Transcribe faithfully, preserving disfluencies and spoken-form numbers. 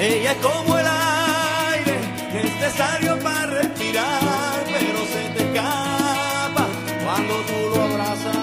Ella es como el aire, necesario para respirar, pero se te escapa cuando tú lo abrazas.